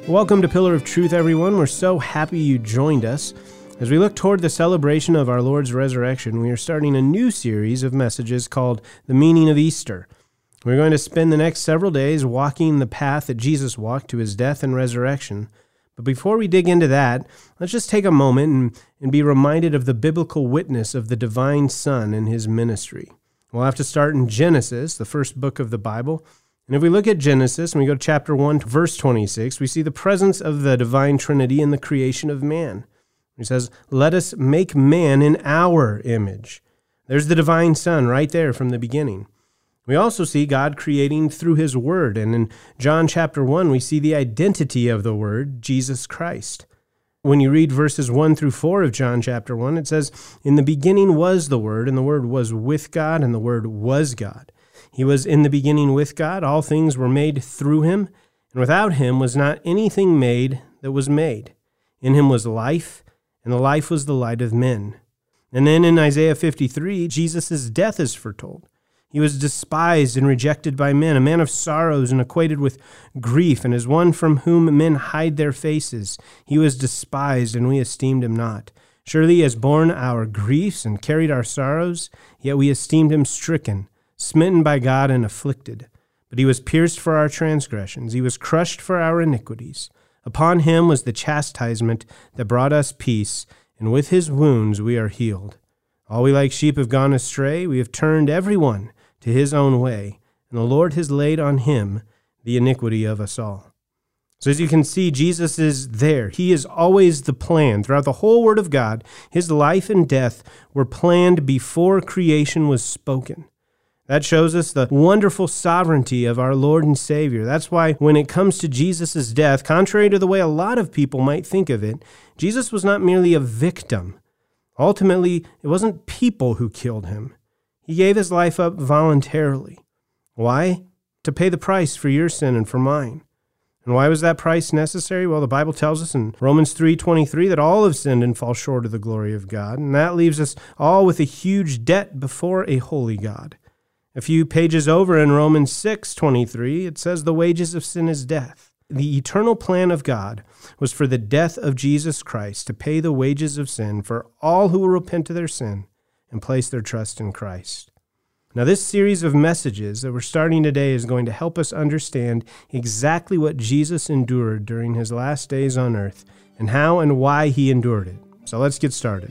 Welcome to Pillar of Truth, everyone. We're so happy you joined us. As we look toward the celebration of our Lord's resurrection, we are starting a new series of messages called The Meaning of Easter. We're going to spend the next several days walking the path that Jesus walked to his death and resurrection. But before we dig into that, let's just take a moment and be reminded of the biblical witness of the divine Son and his ministry. We'll have to start in Genesis, the first book of the Bible. And if we look at Genesis, and we go to chapter 1, verse 26, we see the presence of the divine Trinity in the creation of man. He says, "Let us make man in our image." There's the divine Son right there from the beginning. We also see God creating through his Word. And in John chapter 1, we see the identity of the Word, Jesus Christ. When you read verses 1 through 4 of John chapter 1, it says, "In the beginning was the Word, and the Word was with God, and the Word was God. He was in the beginning with God. All things were made through him, and without him was not anything made that was made. In him was life, and the life was the light of men." And then in Isaiah 53, Jesus' death is foretold. He was despised and rejected by men, a man of sorrows and acquainted with grief, and as one from whom men hide their faces. He was despised, and we esteemed him not. Surely he has borne our griefs and carried our sorrows, yet we esteemed him stricken, smitten by God and afflicted. But he was pierced for our transgressions. He was crushed for our iniquities. Upon him was the chastisement that brought us peace, and with his wounds we are healed. All we like sheep have gone astray. We have turned every one to his own way, and the Lord has laid on him the iniquity of us all. So as you can see, Jesus is there. He is always the plan. Throughout the whole Word of God, his life and death were planned before creation was spoken. That shows us the wonderful sovereignty of our Lord and Savior. That's why when it comes to Jesus' death, contrary to the way a lot of people might think of it, Jesus was not merely a victim. Ultimately, it wasn't people who killed him. He gave his life up voluntarily. Why? To pay the price for your sin and for mine. And why was that price necessary? Well, the Bible tells us in Romans 3:23 that all have sinned and fall short of the glory of God, and that leaves us all with a huge debt before a holy God. A few pages over in Romans 6:23, it says the wages of sin is death. The eternal plan of God was for the death of Jesus Christ to pay the wages of sin for all who will repent of their sin and place their trust in Christ. Now, this series of messages that we're starting today is going to help us understand exactly what Jesus endured during his last days on earth and how and why he endured it. So let's get started.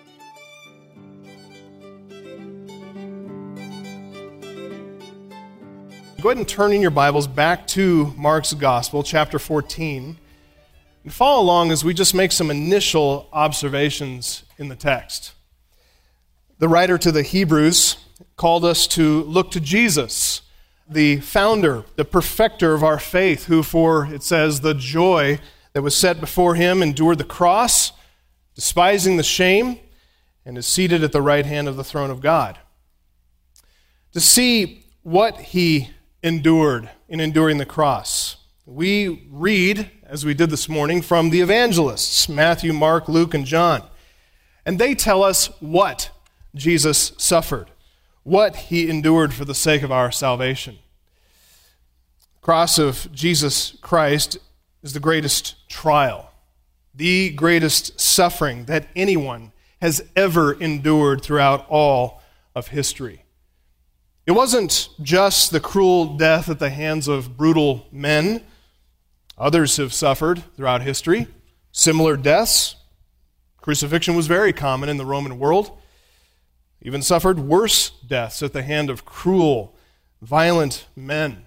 Go ahead and turn in your Bibles back to Mark's Gospel, chapter 14, and follow along as we just make some initial observations in the text. The writer to the Hebrews called us to look to Jesus, the founder, the perfecter of our faith, who for, it says, the joy that was set before him endured the cross, despising the shame, and is seated at the right hand of the throne of God. To see what he endured in enduring the cross, we read, as we did this morning, from the evangelists, Matthew, Mark, Luke, and John. And they tell us what Jesus suffered, what he endured for the sake of our salvation. The cross of Jesus Christ is the greatest trial, the greatest suffering that anyone has ever endured throughout all of history. It wasn't just the cruel death at the hands of brutal men. Others have suffered throughout history similar deaths. Crucifixion was very common in the Roman world. Even suffered worse deaths at the hand of cruel, violent men.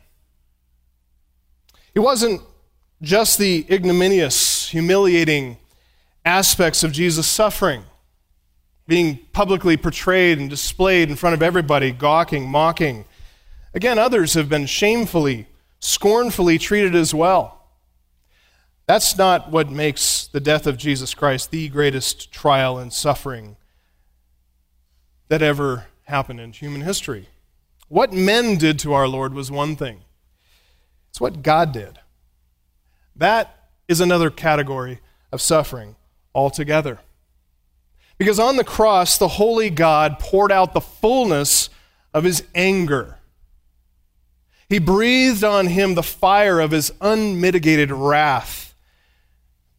It wasn't just the ignominious, humiliating aspects of Jesus' suffering, being publicly portrayed and displayed in front of everybody, gawking, mocking. Again, others have been shamefully, scornfully treated as well. That's not what makes the death of Jesus Christ the greatest trial and suffering that ever happened in human history. What men did to our Lord was one thing. It's what God did. That is another category of suffering altogether. Because on the cross, the holy God poured out the fullness of his anger. He breathed on him the fire of his unmitigated wrath.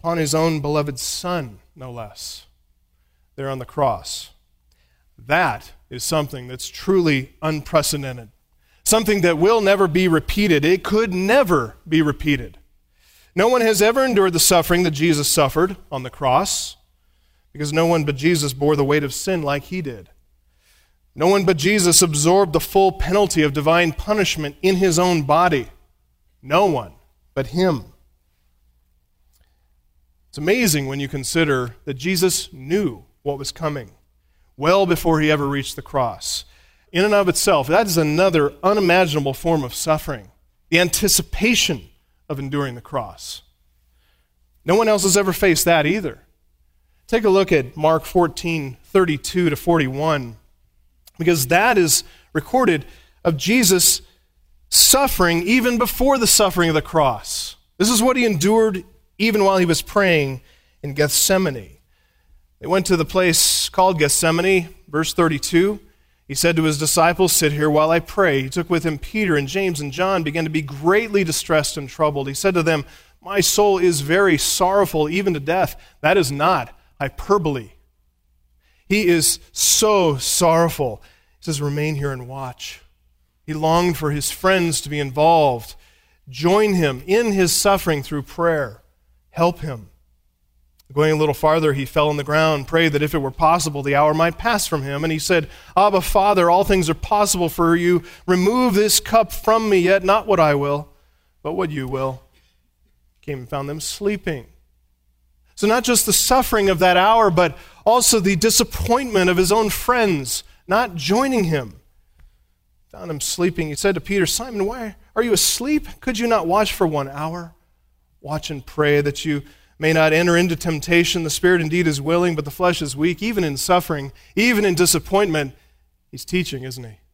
upon his own beloved Son, no less, there on the cross. That is something that's truly unprecedented, something that will never be repeated. It could never be repeated. No one has ever endured the suffering that Jesus suffered on the cross, because no one but Jesus bore the weight of sin like he did. No one but Jesus absorbed the full penalty of divine punishment in his own body. No one but him. It's amazing when you consider that Jesus knew what was coming well before he ever reached the cross. In and of itself, that is another unimaginable form of suffering, the anticipation of enduring the cross. No one else has ever faced that either. Take a look at Mark 14:32 to 41, because that is recorded of Jesus suffering even before the suffering of the cross. This is what he endured even while he was praying in Gethsemane. They went to the place called Gethsemane, verse 32. He said to his disciples, "Sit here while I pray." He took with him Peter and James and John, began to be greatly distressed and troubled. He said to them, "My soul is very sorrowful, even to death." That is not hyperbole. He is so sorrowful. He says, "Remain here and watch." He longed for his friends to be involved, join him in his suffering through prayer, help him. Going a little farther, he fell on the ground, prayed that if it were possible, the hour might pass from him. And he said, "Abba, Father, all things are possible for you. Remove this cup from me, yet not what I will, but what you will." Came and found them sleeping. So not just the suffering of that hour, but also the disappointment of his own friends not joining him. Found him sleeping. He said to Peter, "Simon, why are you asleep? Could you not watch for 1 hour? Watch and pray that you may not enter into temptation. The spirit indeed is willing, but the flesh is weak." Even in suffering, even in disappointment, he's teaching, isn't he?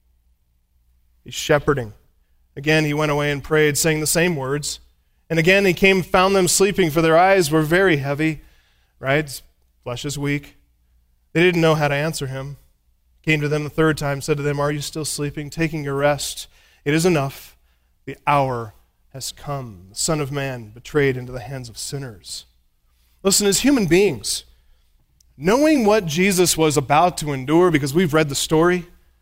He's shepherding. Again, he went away and prayed, saying the same words. And again, he came and found them sleeping, for their eyes were very heavy. Right? His flesh is weak. They didn't know how to answer him. Came to them the third time, said to them, "Are you still sleeping, taking your rest? It is enough. The hour has come. The Son of Man betrayed into the hands of sinners." Listen, as human beings, knowing what Jesus was about to endure, because we've read the story,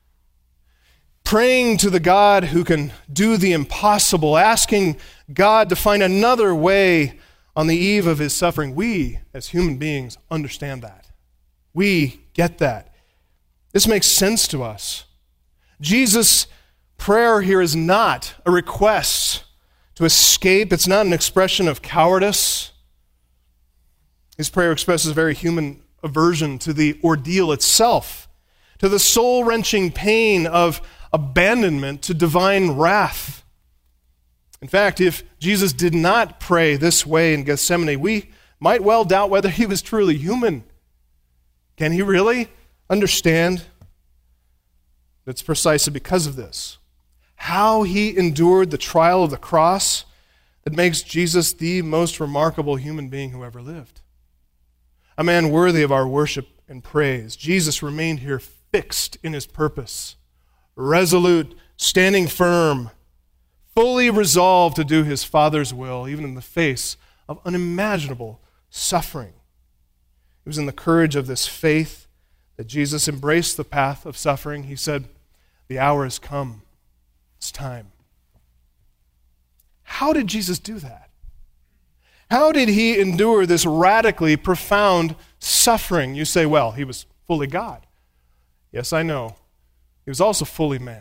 praying to the God who can do the impossible, asking God to find another way on the eve of his suffering, we, as human beings, understand that. We get that. This makes sense to us. Jesus' prayer here is not a request to escape. It's not an expression of cowardice. His prayer expresses a very human aversion to the ordeal itself, to the soul-wrenching pain of abandonment to divine wrath. In fact, if Jesus did not pray this way in Gethsemane, we might well doubt whether he was truly human. Can he really understand? That's precisely because of this. How he endured the trial of the cross that makes Jesus the most remarkable human being who ever lived. A man worthy of our worship and praise. Jesus remained here fixed in his purpose, resolute, standing firm, fully resolved to do his Father's will, even in the face of unimaginable suffering. It was in the courage of this faith that Jesus embraced the path of suffering. He said, "The hour has come. It's time." How did Jesus do that? How did he endure this radically profound suffering? You say, well, he was fully God. Yes, I know. He was also fully man.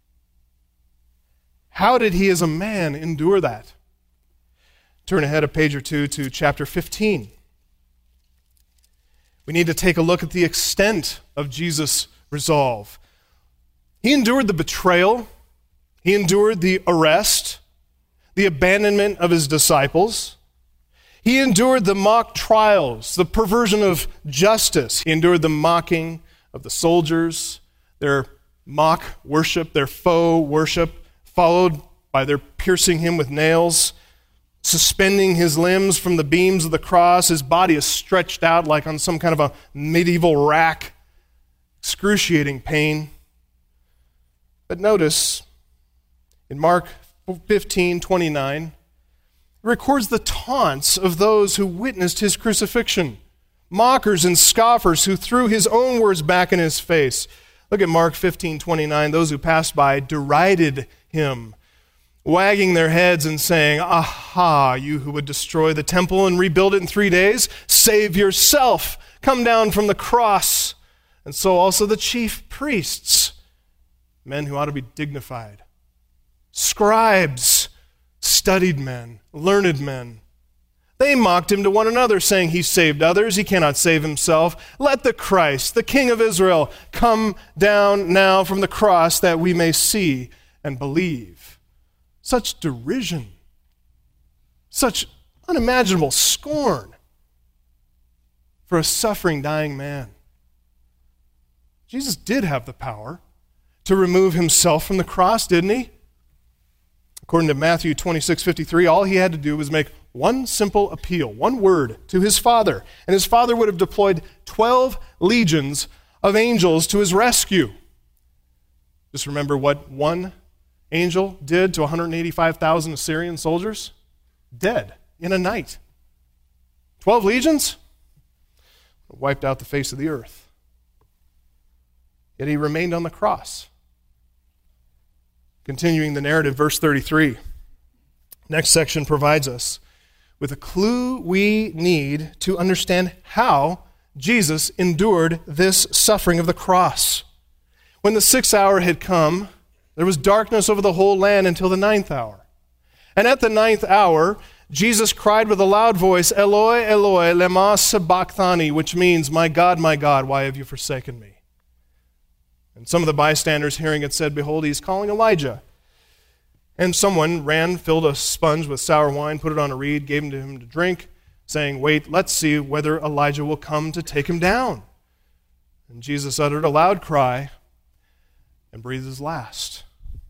How did he as a man endure that? Turn ahead a page or two to chapter 15. We need to take a look at the extent of Jesus' resolve. He endured the betrayal. He endured the arrest, the abandonment of his disciples. He endured the mock trials, the perversion of justice. He endured the mocking of the soldiers, their mock worship, their faux worship, followed by their piercing him with nails, suspending his limbs from the beams of the cross. His body is stretched out like on some kind of a medieval rack. Excruciating pain. But notice, in Mark 15:29, records the taunts of those who witnessed his crucifixion, mockers and scoffers who threw his own words back in his face. Look at Mark 15:29. Those who passed by derided him, wagging their heads and saying, "Aha, you who would destroy the temple and rebuild it in 3 days, save yourself. Come down from the cross." And so also the chief priests, men who ought to be dignified, scribes, studied men, learned men, they mocked him to one another, saying, "He saved others, he cannot save himself. Let the Christ, the King of Israel, come down now from the cross that we may see and believe." Such derision, such unimaginable scorn for a suffering, dying man. Jesus did have the power to remove himself from the cross, didn't he? According to Matthew 26:53, all he had to do was make one simple appeal, one word to his Father, and his Father would have deployed 12 legions of angels to his rescue. Just remember what one angel did to 185,000 Assyrian soldiers? Dead in a night. 12 legions? Wiped out the face of the earth. Yet he remained on the cross. Continuing the narrative, verse 33. Next section provides us with a clue we need to understand how Jesus endured this suffering of the cross. When the 6th hour had come, there was darkness over the whole land until the 9th hour. And at the 9th hour, Jesus cried with a loud voice, "Eloi, Eloi, lema sabachthani," which means, my God, why have you forsaken me?" And some of the bystanders hearing it said, "Behold, he's calling Elijah." And someone ran, filled a sponge with sour wine, put it on a reed, gave it to him to drink, saying, "Wait, let's see whether Elijah will come to take him down." And Jesus uttered a loud cry and breathed his last.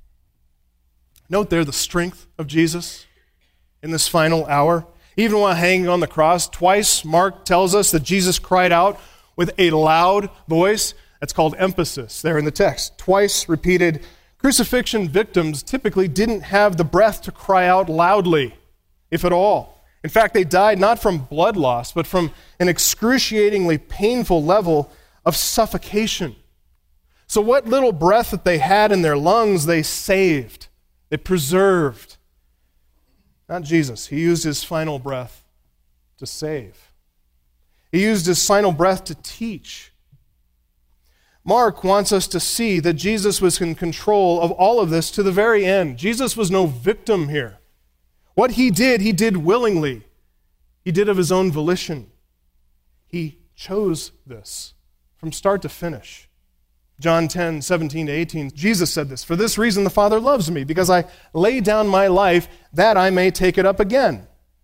Note there the strength of Jesus in this final hour. Even while hanging on the cross, twice Mark tells us that Jesus cried out with a loud voice. That's called emphasis there in the text. Twice repeated. Crucifixion victims typically didn't have the breath to cry out loudly, if at all. In fact, they died not from blood loss, but from an excruciatingly painful level of suffocation. So what little breath that they had in their lungs, they saved. They preserved. Not Jesus. He used his final breath to save. He used his final breath to teach. Mark wants us to see that Jesus was in control of all of this to the very end. Jesus was no victim here. What he did willingly. He did of his own volition. He chose this from start to finish. John 10:17-18, Jesus said this, "For this reason the Father loves me, because I lay down my life that I may take it up again."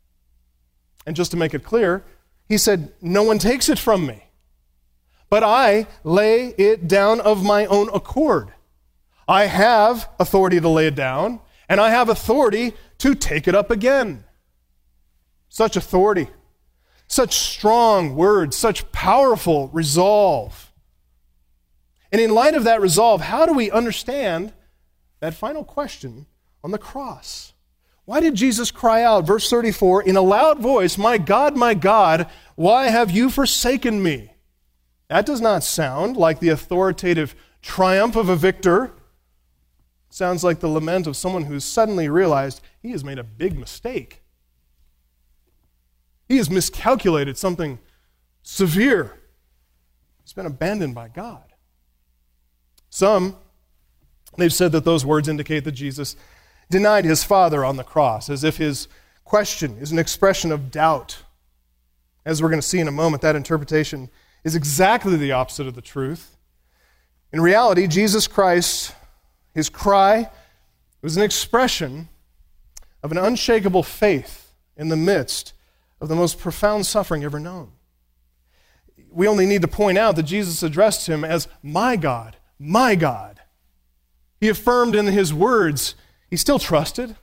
And just to make it clear, he said, "No one takes it from me, but I lay it down of my own accord." I have authority to lay it down, and I have authority to take it up again. Such authority, such strong words, such powerful resolve. And in light of that resolve, how do we understand that final question on the cross? Why did Jesus cry out, verse 34, in a loud voice, my God, why have you forsaken me?" That does not sound like the authoritative triumph of a victor. It sounds like the lament of someone who's suddenly realized he has made a big mistake. He has miscalculated something severe. He's been abandoned by God. Some, they've said that those words indicate that Jesus denied his Father on the cross, as if his question is an expression of doubt. As we're going to see in a moment, that interpretation is exactly the opposite of the truth. In reality, Jesus Christ, his cry was an expression of an unshakable faith in the midst of the most profound suffering ever known. We only need to point out that Jesus addressed him as my God, my God. He affirmed in his words he still trusted.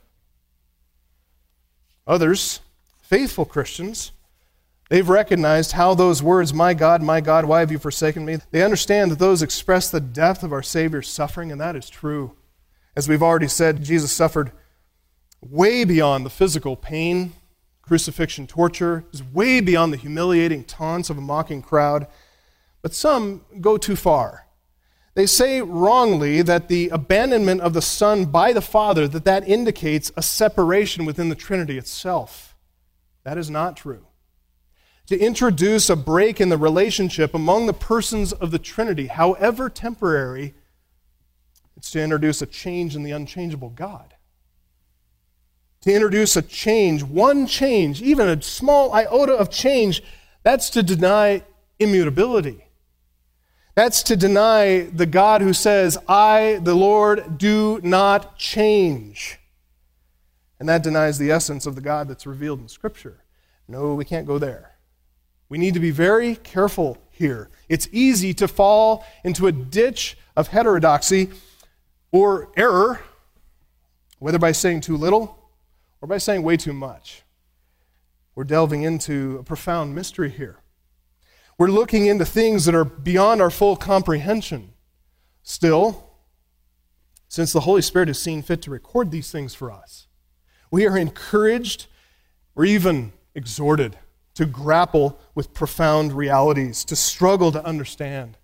Others, faithful Christians, they've recognized how those words, my God, why have you forsaken me? They understand that those express the depth of our Savior's suffering, and that is true. As we've already said, Jesus suffered way beyond the physical pain, crucifixion, torture, is way beyond the humiliating taunts of a mocking crowd. But some go too far. They say wrongly that the abandonment of the Son by the Father, that indicates a separation within the Trinity itself. That is not true. To introduce a break in the relationship among the persons of the Trinity, however temporary, it's to introduce a change in the unchangeable God. To introduce a change, one change, even a small iota of change, that's to deny immutability. That's to deny the God who says, I, the Lord, do not change. And that denies the essence of the God that's revealed in Scripture. No, we can't go there. We need to be very careful here. It's easy to fall into a ditch of heterodoxy or error, whether by saying too little or by saying way too much. We're delving into a profound mystery here. We're looking into things that are beyond our full comprehension. Still, since the Holy Spirit has seen fit to record these things for us, we are encouraged or even exhorted to grapple with profound realities, to struggle to understand.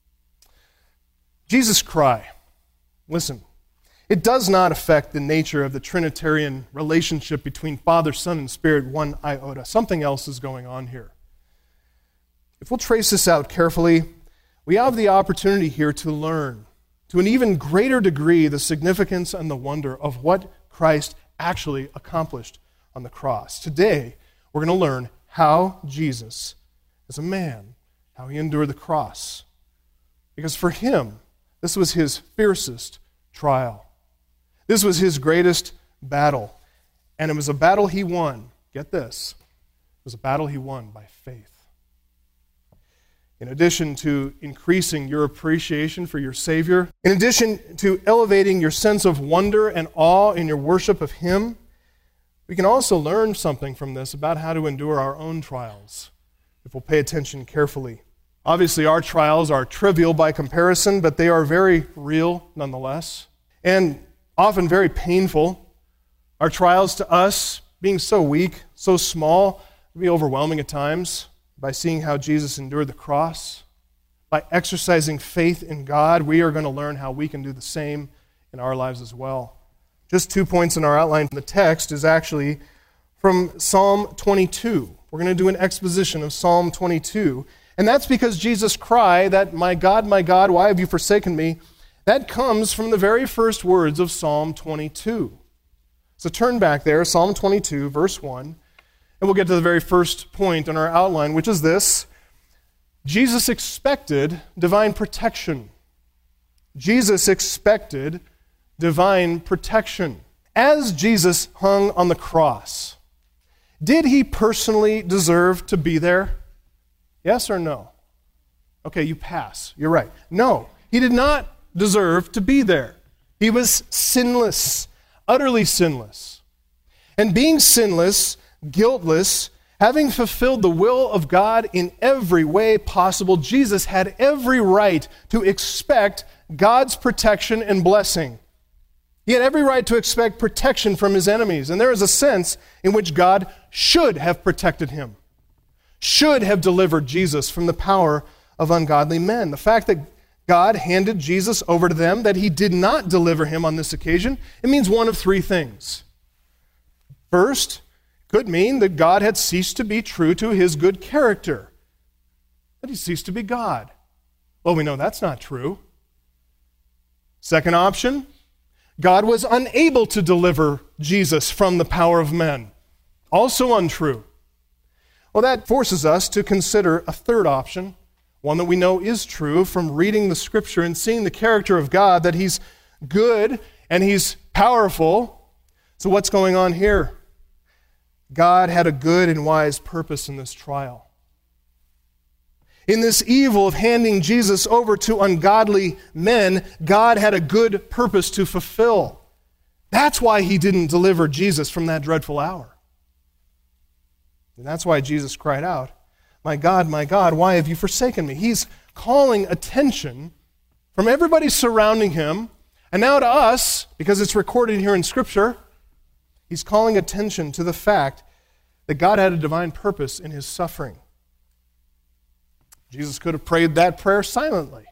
Jesus' cry, listen, it does not affect the nature of the Trinitarian relationship between Father, Son, and Spirit one iota. Something else is going on here. If we'll trace this out carefully, we have the opportunity here to learn, to an even greater degree, the significance and the wonder of what Christ actually accomplished on the cross. Today, we're going to learn how Jesus, as a man, how he endured the cross. Because for him, this was his fiercest trial. This was his greatest battle. And it was a battle he won. Get this. It was a battle he won by faith. In addition to increasing your appreciation for your Savior, in addition to elevating your sense of wonder and awe in your worship of him, we can also learn something from this about how to endure our own trials, if we'll pay attention carefully. Obviously, our trials are trivial by comparison, but they are very real nonetheless, and often very painful. Our trials to us, being so weak, so small, can be overwhelming at times. By seeing how Jesus endured the cross, by exercising faith in God, we are going to learn how we can do the same in our lives as well. Just 2 points in our outline. The text is actually from Psalm 22. We're going to do an exposition of Psalm 22. And that's because Jesus' cry that, my God, why have you forsaken me?" that comes from the very first words of Psalm 22. So turn back there, Psalm 22, verse 1. And we'll get to the very first point in our outline, which is this. Jesus expected divine protection. Jesus expected divine protection. As Jesus hung on the cross, did he personally deserve to be there? Yes or no? Okay, you pass. You're right. No, he did not deserve to be there. He was sinless, utterly sinless. And being sinless, guiltless, having fulfilled the will of God in every way possible, Jesus had every right to expect God's protection and blessing. He had every right to expect protection from his enemies. And there is a sense in which God should have protected him, should have delivered Jesus from the power of ungodly men. The fact that God handed Jesus over to them, that he did not deliver him on this occasion, it means one of three things. First, could mean that God had ceased to be true to his good character, that he ceased to be God. Well, we know that's not true. Second option, God was unable to deliver Jesus from the power of men. Also untrue. Well, that forces us to consider a third option, one that we know is true from reading the Scripture and seeing the character of God, that he's good and he's powerful. So what's going on here? God had a good and wise purpose in this trial. In this evil of handing Jesus over to ungodly men, God had a good purpose to fulfill. That's why he didn't deliver Jesus from that dreadful hour. And that's why Jesus cried out, my God, why have you forsaken me?" He's calling attention from everybody surrounding him, and now to us, because it's recorded here in Scripture. He's calling attention to the fact that God had a divine purpose in his suffering. Jesus could have prayed that prayer silently.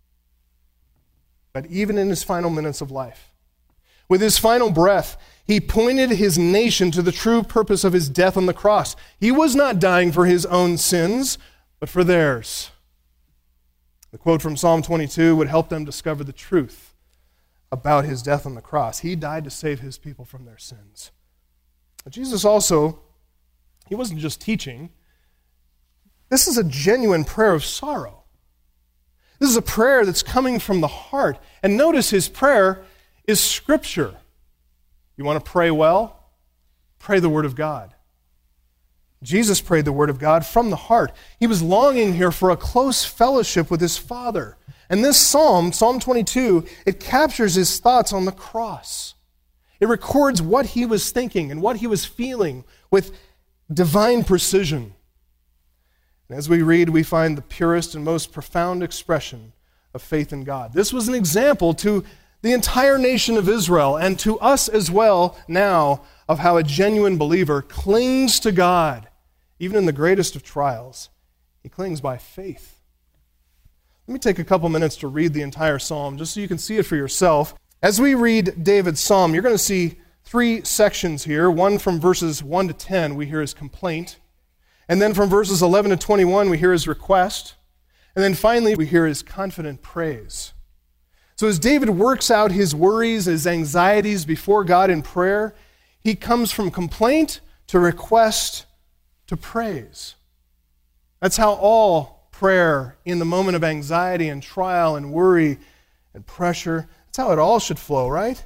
But even in his final minutes of life, with his final breath, he pointed his nation to the true purpose of his death on the cross. He was not dying for his own sins, but for theirs. The quote from Psalm 22 would help them discover the truth about his death on the cross. He died to save his people from their sins. But Jesus also, he wasn't just teaching. This is a genuine prayer of sorrow. This is a prayer that's coming from the heart. And notice his prayer is Scripture. You want to pray well? Pray the Word of God. Jesus prayed the Word of God from the heart. He was longing here for a close fellowship with his Father. And this psalm, Psalm 22, it captures his thoughts on the cross. It records what he was thinking and what he was feeling with divine precision. And as we read, we find the purest and most profound expression of faith in God. This was an example to the entire nation of Israel and to us as well now of how a genuine believer clings to God, even in the greatest of trials. He clings by faith. Let me take a couple minutes to read the entire psalm just so you can see it for yourself. As we read David's psalm, you're going to see three sections here. One from verses 1 to 10, we hear his complaint. And then from verses 11 to 21, we hear his request. And then finally, we hear his confident praise. So as David works out his worries, his anxieties before God in prayer, he comes from complaint to request to praise. That's how all prayer in the moment of anxiety and trial and worry and pressure, that's how it all should flow, right?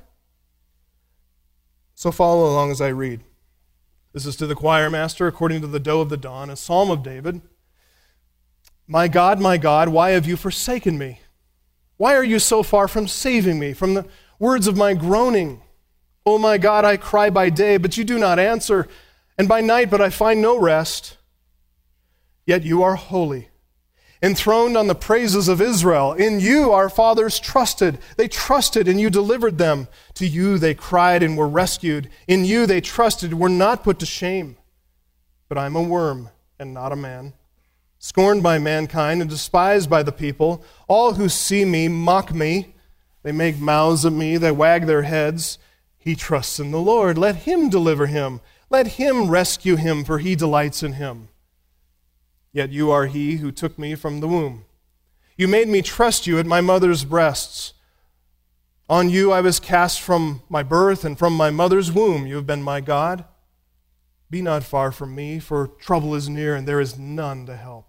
So follow along as I read. This is to the choir master, according to the doe of the dawn, a psalm of David. My God, why have you forsaken me? Why are you so far from saving me, from the words of my groaning? O my God, I cry by day, but you do not answer, and by night, but I find no rest. Yet you are holy, enthroned on the praises of Israel. In you our fathers trusted. They trusted, and you delivered them. To you they cried and were rescued. In you they trusted and were not put to shame. But I am a worm and not a man, scorned by mankind and despised by the people. All who see me mock me. They make mouths at me. They wag their heads. He trusts in the Lord. Let him deliver him. Let him rescue him, for he delights in him. Yet you are he who took me from the womb. You made me trust you at my mother's breasts. On you I was cast from my birth, and from my mother's womb you have been my God. Be not far from me, for trouble is near, and there is none to help.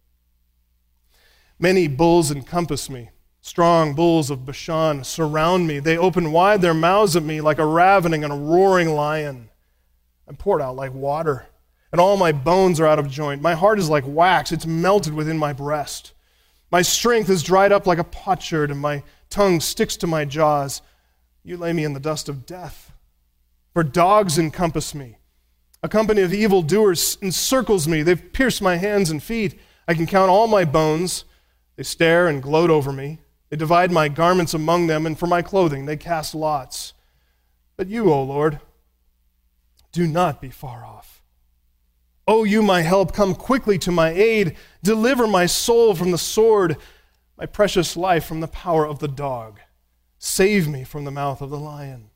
Many bulls encompass me. Strong bulls of Bashan surround me. They open wide their mouths at me like a ravening and a roaring lion. I'm poured out like water, and all my bones are out of joint. My heart is like wax. It's melted within my breast. My strength is dried up like a potsherd, and my tongue sticks to my jaws. You lay me in the dust of death. For dogs encompass me. A company of evildoers encircles me. They've pierced my hands and feet. I can count all my bones. They stare and gloat over me. They divide my garments among them, and for my clothing they cast lots. But you, O Lord, do not be far off. O you, my help, come quickly to my aid. Deliver my soul from the sword, my precious life from the power of the dog. Save me from the mouth of the lion.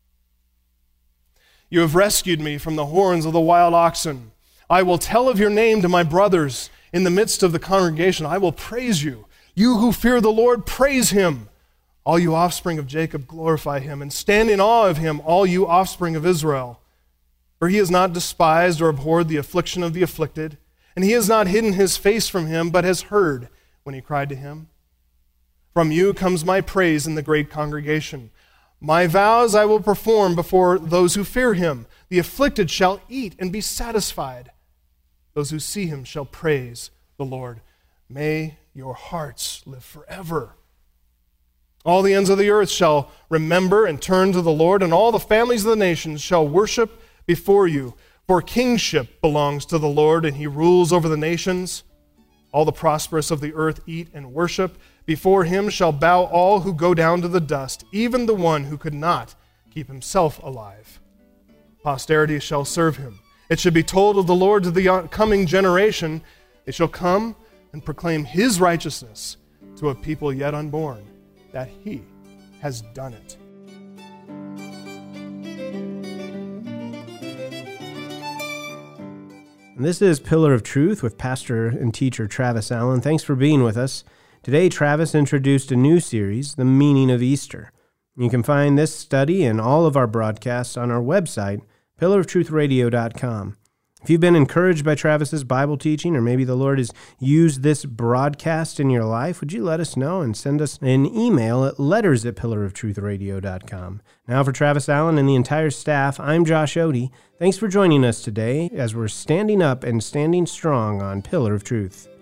You have rescued me from the horns of the wild oxen. I will tell of your name to my brothers. In the midst of the congregation, I will praise you. You who fear the Lord, praise him. All you offspring of Jacob, glorify him, and stand in awe of him, all you offspring of Israel. For he has not despised or abhorred the affliction of the afflicted, and he has not hidden his face from him, but has heard when he cried to him. From you comes my praise in the great congregation. My vows I will perform before those who fear him. The afflicted shall eat and be satisfied. Those who see him shall praise the Lord. May your hearts live forever. All the ends of the earth shall remember and turn to the Lord, and all the families of the nations shall worship before you. For kingship belongs to the Lord, and he rules over the nations. All the prosperous of the earth eat and worship. Before him shall bow all who go down to the dust, even the one who could not keep himself alive. posterity shall serve him. It should be told of the Lord to the coming generation. They shall come and proclaim his righteousness to a people yet unborn, that he has done it. And this is Pillar of Truth with pastor and teacher Travis Allen. Thanks for being with us. Today, Travis introduced a new series, The Meaning of Easter. You can find this study and all of our broadcasts on our website, pillaroftruthradio.com. If you've been encouraged by Travis's Bible teaching, or maybe the Lord has used this broadcast in your life, would you let us know and send us an email at letters@pillaroftruthradio.com. Now for Travis Allen and the entire staff, I'm Josh Odie. Thanks for joining us today as we're standing up and standing strong on Pillar of Truth.